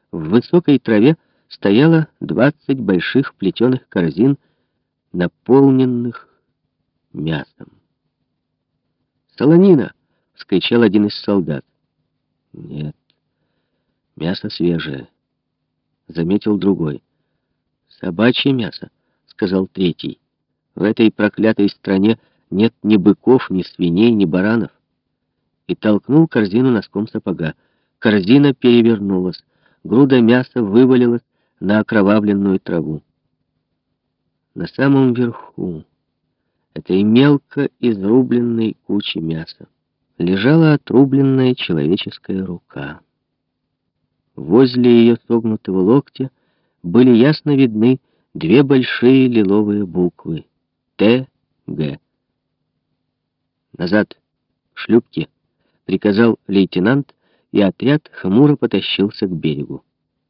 В высокой траве стояло 20 больших плетеных корзин, наполненных мясом. «Солонина!» — вскричал один из солдат. «Нет, мясо свежее», — заметил другой. «Собачье мясо», — сказал третий. «В этой проклятой стране нет ни быков, ни свиней, ни баранов». И толкнул корзину носком сапога. Корзина перевернулась. Груда мяса вывалилась на окровавленную траву. На самом верху этой мелко изрубленной кучи мяса лежала отрубленная человеческая рука. Возле ее согнутого локтя были ясно видны две большие лиловые буквы «Т.Г». «Назад, к шлюпке!» — приказал лейтенант, и отряд хмуро потащился к берегу.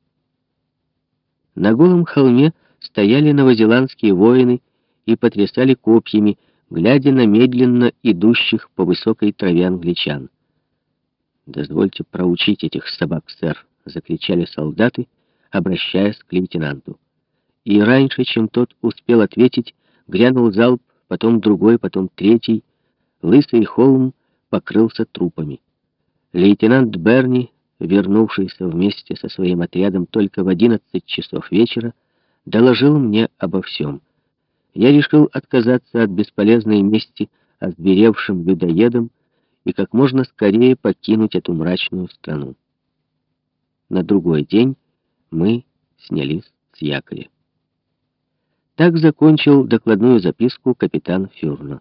На голом холме стояли новозеландские воины и потрясали копьями, глядя на медленно идущих по высокой траве англичан. «Дозвольте проучить этих собак, сэр!» — закричали солдаты, обращаясь к лейтенанту. И раньше, чем тот успел ответить, грянул залп, потом другой, потом третий. Лысый холм покрылся трупами. Лейтенант Берни, вернувшийся вместе со своим отрядом только в 11 часов вечера, доложил мне обо всем. Я решил отказаться от бесполезной мести озверевшим людоедам и как можно скорее покинуть эту мрачную страну. На другой день мы снялись с якоря. Так закончил докладную записку капитан Фюрно.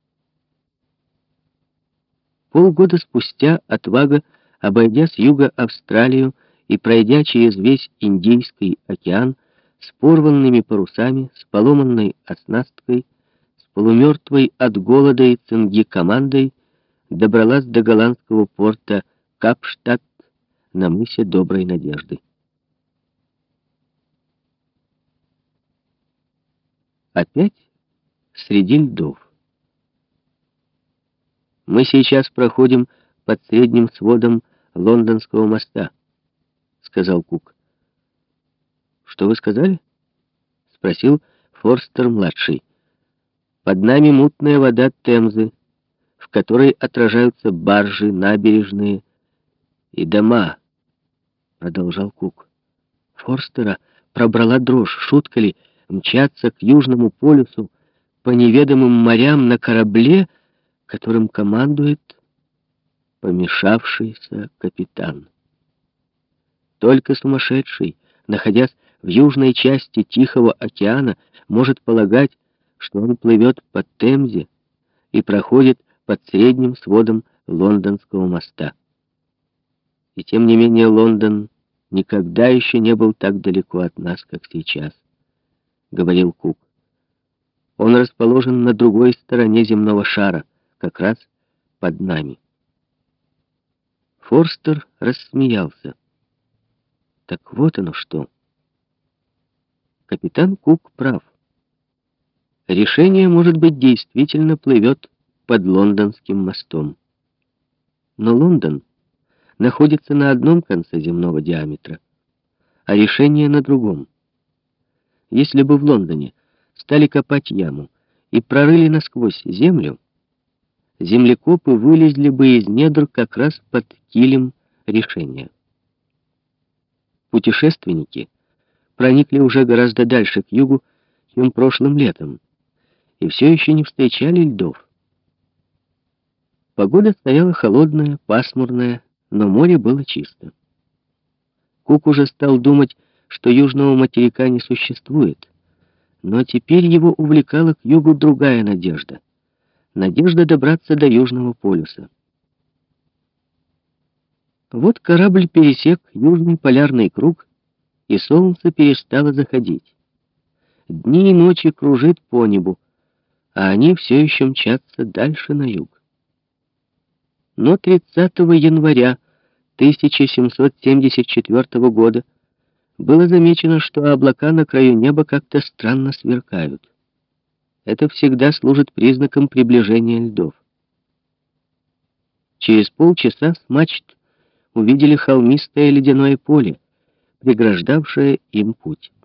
Полгода спустя отвага, обойдя с юга Австралию и пройдя через весь Индийский океан, с порванными парусами, с поломанной оснасткой, с полумертвой от голода и цинги командой, добралась до голландского порта Капштадт на мысе Доброй Надежды. Опять среди льдов. «Мы сейчас проходим под средним сводом Лондонского моста», — сказал Кук. «Что вы сказали?» — спросил Форстер-младший. «Под нами мутная вода Темзы, в которой отражаются баржи, набережные и дома», — продолжал Кук. Форстера пробрала дрожь. Шутка ли мчаться к Южному полюсу по неведомым морям на корабле, которым командует помешавшийся капитан? Только сумасшедший, находясь в южной части Тихого океана, может полагать, что он плывет по Темзе и проходит под средним сводом Лондонского моста. И тем не менее Лондон никогда еще не был так далеко от нас, как сейчас, — говорил Кук. Он расположен на другой стороне земного шара, как раз под нами. Форстер рассмеялся. Так вот оно что. Капитан Кук прав. Решение, может быть, действительно плывет под Лондонским мостом. Но Лондон находится на одном конце земного диаметра, а решение на другом. Если бы в Лондоне стали копать яму и прорыли насквозь землю, землекопы вылезли бы из недр как раз под килем решения. Путешественники проникли уже гораздо дальше к югу, чем прошлым летом, и все еще не встречали льдов. Погода стояла холодная, пасмурная, но море было чисто. Кук уже стал думать, что южного материка не существует, но теперь его увлекала к югу другая надежда. Надежда добраться до Южного полюса. Вот корабль пересек Южный полярный круг, и солнце перестало заходить. Дни и ночи кружит по небу, а они все еще мчатся дальше на юг. Но 30 января 1774 года было замечено, что облака на краю неба как-то странно сверкают. Это всегда служит признаком приближения льдов. Через полчаса с мачт увидели холмистое ледяное поле, преграждавшее им путь.